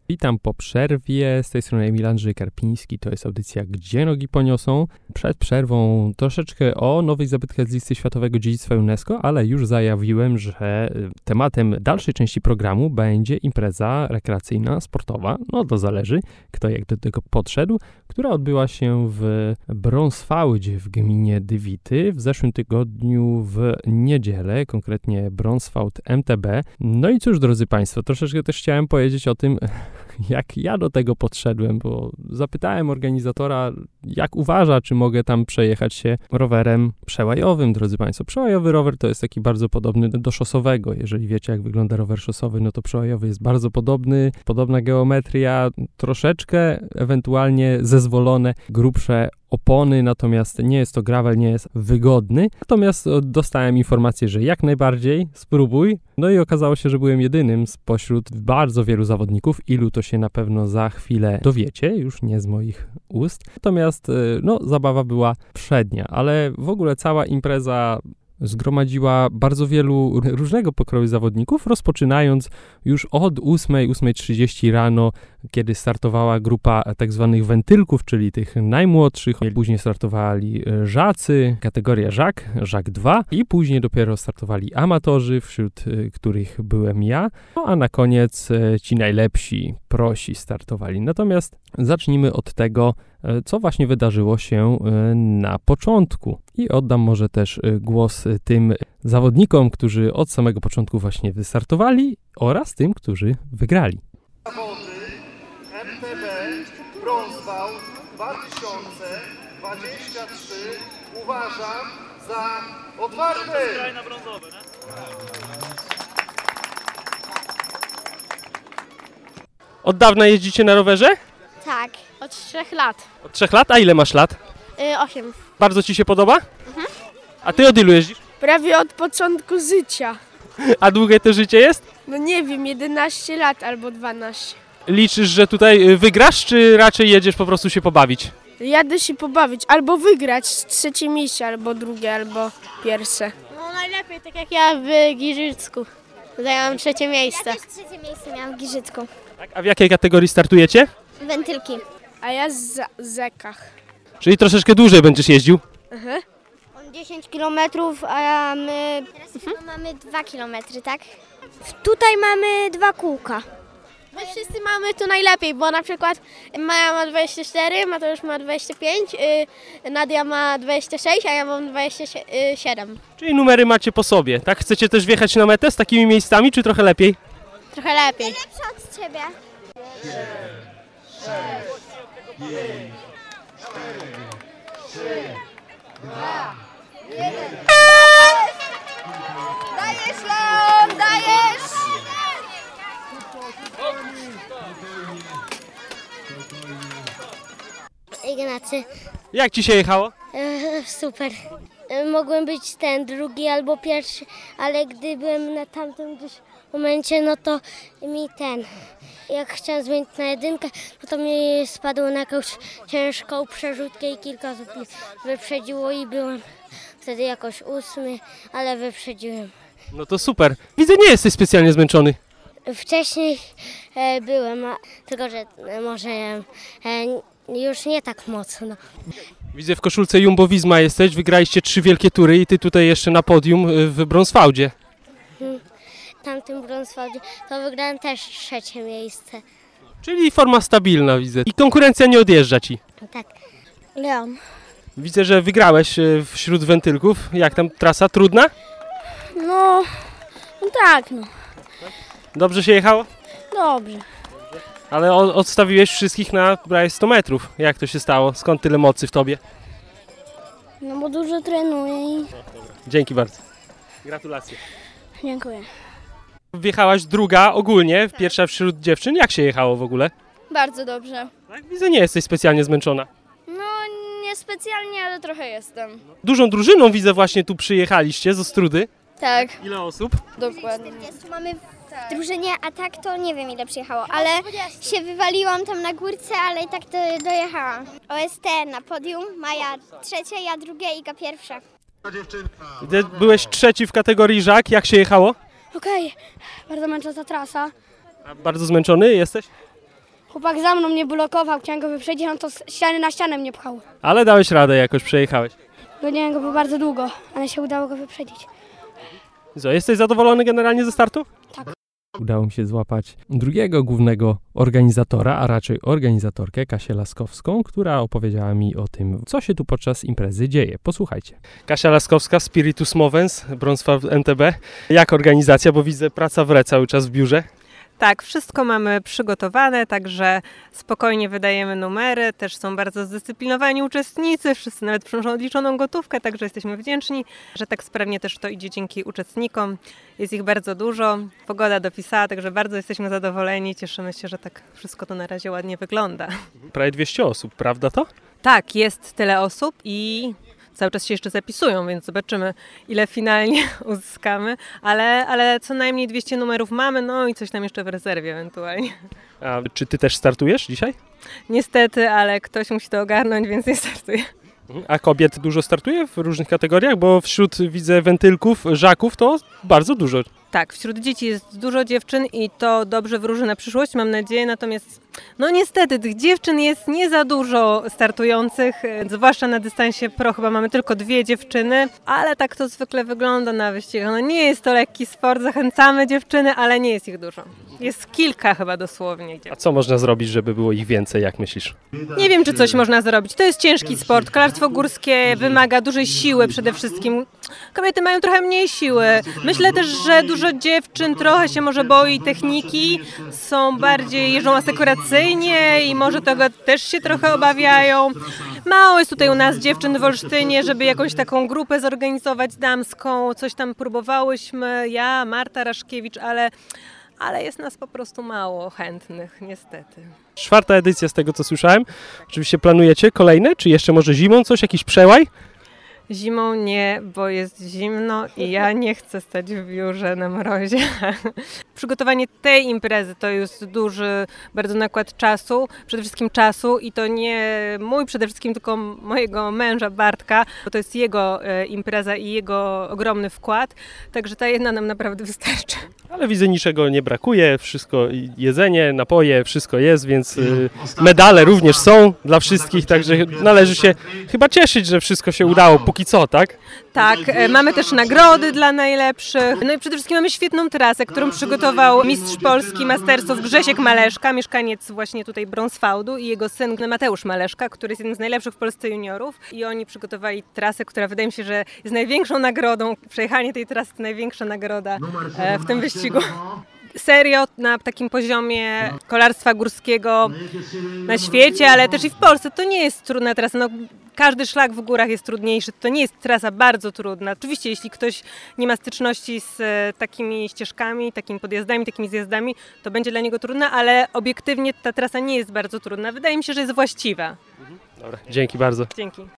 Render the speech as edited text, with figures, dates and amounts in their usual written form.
Witam po przerwie, z tej strony Emil Andrzej Karpiński, to jest audycja Gdzie nogi poniosą. Przed przerwą troszeczkę o nowych zabytkach z listy Światowego Dziedzictwa UNESCO, ale już zajawiłem, że tematem dalszej części programu będzie impreza rekreacyjna, sportowa, no to zależy, kto jak do tego podszedł, która odbyła się w Brąswałdzie w gminie Dywity w zeszłym tygodniu w niedzielę, konkretnie Brąswałd MTB. No i cóż, drodzy Państwo, troszeczkę też chciałem powiedzieć o tym, jak ja do tego podszedłem, bo zapytałem organizatora, jak uważa, czy mogę tam przejechać się rowerem przełajowym, drodzy Państwo. Przełajowy rower to jest taki bardzo podobny do szosowego. Jeżeli wiecie, jak wygląda rower szosowy, no to przełajowy jest bardzo podobny, podobna geometria, troszeczkę ewentualnie zezwolone, grubsze opony, natomiast nie jest to gravel, nie jest wygodny. Natomiast dostałem informację, że jak najbardziej, spróbuj. No i okazało się, że byłem jedynym spośród bardzo wielu zawodników. Ilu to się na pewno za chwilę dowiecie, już nie z moich ust. Natomiast no, zabawa była przednia, ale w ogóle cała impreza zgromadziła bardzo wielu różnego pokroju zawodników, rozpoczynając już od 8:30 rano, kiedy startowała grupa tak zwanych wentylków, czyli tych najmłodszych. Później startowali żacy, kategoria żak 2 i później dopiero startowali amatorzy, wśród których byłem ja, no a na koniec ci najlepsi, prosi startowali. Natomiast zacznijmy od tego, co właśnie wydarzyło się na początku. I oddam może też głos tym zawodnikom, którzy od samego początku właśnie wystartowali oraz tym, którzy wygrali. Zawody MTB Brąswałd 2023 uważam za otwarte. Skrajna brązowe, nie? Od dawna jeździcie na rowerze? Tak, od 3 lat. Od 3 lat? A ile masz lat? 8. Bardzo ci się podoba? A ty od ilu jeździsz? Prawie od początku życia. A długie to życie jest? No nie wiem, 11 lat albo 12. Liczysz, że tutaj wygrasz, czy raczej jedziesz po prostu się pobawić? Jadę się pobawić, albo wygrać trzecie miejsce, albo drugie, albo pierwsze. No najlepiej, tak jak ja w Giżycku. Zajęłam trzecie miejsce. Ja też trzecie miejsce miałam w Giżycku. Tak, a w jakiej kategorii startujecie? Wentylki. A ja z Zekach. Czyli troszeczkę dłużej będziesz jeździł. On 10 km, a my teraz chyba mamy 2 km, tak? Tutaj mamy 2 kółka. My wszyscy mamy tu najlepiej, bo na przykład Maja ma 24, Mateusz ma 25, Nadia ma 26, a ja mam 27. Czyli numery macie po sobie, tak? Chcecie też wjechać na metę z takimi miejscami, czy trochę lepiej? Trochę lepiej. Lepsze od ciebie. 1. Dajesz, Leon, dajesz! Ignacy, Jak ci się jechało? super. Mogłem być ten drugi albo pierwszy, ale gdy byłem na tamtym gdzieś momencie, no to mi jak chciałem zmienić na 1, no to mi spadło na jakąś ciężką przerzutkę i kilka osób mnie wyprzedziło i byłem wtedy jakoś 8, ale wyprzedziłem. No to super. Widzę, nie jesteś specjalnie zmęczony. Wcześniej byłem, tylko że może już nie tak mocno. Widzę, w koszulce Jumbo Visma jesteś, wygraliście 3 wielkie tury i ty tutaj jeszcze na podium w Brąswałdzie. W tamtym Brąswałdzie to wygrałem też trzecie miejsce. Czyli forma stabilna, widzę. I konkurencja nie odjeżdża ci. Tak. Leon. Widzę, że wygrałeś wśród wentylków. Jak tam trasa? Trudna? No tak, no. Dobrze się jechało? Dobrze. Ale odstawiłeś wszystkich na prawie 100 metrów. Jak to się stało? Skąd tyle mocy w tobie? No bo dużo trenuję i Dzięki bardzo. Gratulacje. dziękuję. Wjechałaś druga ogólnie, pierwsza wśród dziewczyn. Jak się jechało w ogóle? Bardzo dobrze. Tak, widzę, nie jesteś specjalnie zmęczona. No niespecjalnie, ale trochę jestem. Dużą drużyną widzę właśnie tu przyjechaliście z Ostródy. Tak, Ile osób? dokładnie. 40 mamy w drużynie, a tak to nie wiem ile przyjechało, ale się wywaliłam tam na górce, ale i tak dojechałam. OST na podium, Maja trzecie, ja drugie, Iga pierwsza. Byłeś trzeci w kategorii żak. Jak się jechało? Okej, bardzo męcząca trasa. A bardzo zmęczony jesteś? Chłopak za mną mnie blokował, chciałem go wyprzedzić, on to z ściany na ścianę mnie pchał. Ale dałeś radę, jakoś przejechałeś. Goniłem go bardzo długo, ale się udało go wyprzedzić. Co, jesteś zadowolony generalnie ze startu? Tak. Udało mi się złapać drugiego głównego organizatora, a raczej organizatorkę Kasię Laskowską, która opowiedziała mi o tym, co się tu podczas imprezy dzieje. Posłuchajcie. Kasia Laskowska, Spiritus Movens, Bronswald MTB. Jak organizacja, bo widzę praca wre cały czas w biurze. Tak, wszystko mamy przygotowane, także spokojnie wydajemy numery, też są bardzo zdyscyplinowani uczestnicy, wszyscy nawet przynoszą odliczoną gotówkę, także jesteśmy wdzięczni, że tak sprawnie też to idzie dzięki uczestnikom. Jest ich bardzo dużo, pogoda dopisała, także bardzo jesteśmy zadowoleni, cieszymy się, że tak wszystko to na razie ładnie wygląda. Prawie 200 osób, prawda to? Tak, jest tyle osób i cały czas się jeszcze zapisują, więc zobaczymy, ile finalnie uzyskamy, ale co najmniej 200 numerów mamy, no i coś tam jeszcze w rezerwie ewentualnie. A czy ty też startujesz dzisiaj? Niestety, ale ktoś musi to ogarnąć, więc nie startuję. A kobiet dużo startuje w różnych kategoriach? Bo wśród, widzę, wentylków, żaków to bardzo dużo. Tak, wśród dzieci jest dużo dziewczyn i to dobrze wróży na przyszłość, mam nadzieję, natomiast no niestety tych dziewczyn jest nie za dużo startujących, zwłaszcza na dystansie pro chyba mamy tylko 2 dziewczyny, ale tak to zwykle wygląda na wyścigach. No nie jest to lekki sport, zachęcamy dziewczyny, ale nie jest ich dużo. Jest kilka chyba dosłownie. A co można zrobić, żeby było ich więcej, jak myślisz? Nie wiem, czy coś można zrobić. To jest ciężki sport. Kolarstwo górskie wymaga dużej siły przede wszystkim. Kobiety mają trochę mniej siły. Myślę też, że dużo dziewczyn trochę się może boi techniki, są bardziej, jeżdżą asekuracyjnie i może tego też się trochę obawiają. Mało jest tutaj u nas dziewczyn w Olsztynie, żeby jakąś taką grupę zorganizować damską. Coś tam próbowałyśmy, ja, Marta Raszkiewicz, ale jest nas po prostu mało chętnych, niestety. 4. edycja z tego, co słyszałem. Oczywiście planujecie kolejne? Czy jeszcze może zimą coś, jakiś przełaj? Zimą nie, bo jest zimno i ja nie chcę stać w biurze na mrozie. Przygotowanie tej imprezy to jest duży bardzo nakład czasu, przede wszystkim czasu i to nie mój przede wszystkim, tylko mojego męża Bartka, bo to jest jego impreza i jego ogromny wkład, także ta jedna nam naprawdę wystarczy. Ale widzę, niczego nie brakuje, wszystko, jedzenie, napoje, wszystko jest, więc medale również są dla wszystkich, także należy się chyba cieszyć, że wszystko się udało, póki co, tak? Tak, mamy też nagrody dla najlepszych, no i przede wszystkim mamy świetną trasę, którą przygotował mistrz Polski Mastersów Grzesiek Maleszka, mieszkaniec właśnie tutaj Bronswaldu i jego syn Mateusz Maleszka, który jest jednym z najlepszych w Polsce juniorów i oni przygotowali trasę, która wydaje mi się, że jest największą nagrodą, przejechanie tej trasy to największa nagroda w tym wyścigu. Serio na takim poziomie kolarstwa górskiego na świecie, ale też i w Polsce to nie jest trudna trasa. No, każdy szlak w górach jest trudniejszy, to nie jest trasa bardzo trudna. Oczywiście jeśli ktoś nie ma styczności z takimi ścieżkami, takimi podjazdami, takimi zjazdami, to będzie dla niego trudna, ale obiektywnie ta trasa nie jest bardzo trudna. Wydaje mi się, że jest właściwa. Dobra, dzięki bardzo. Dzięki.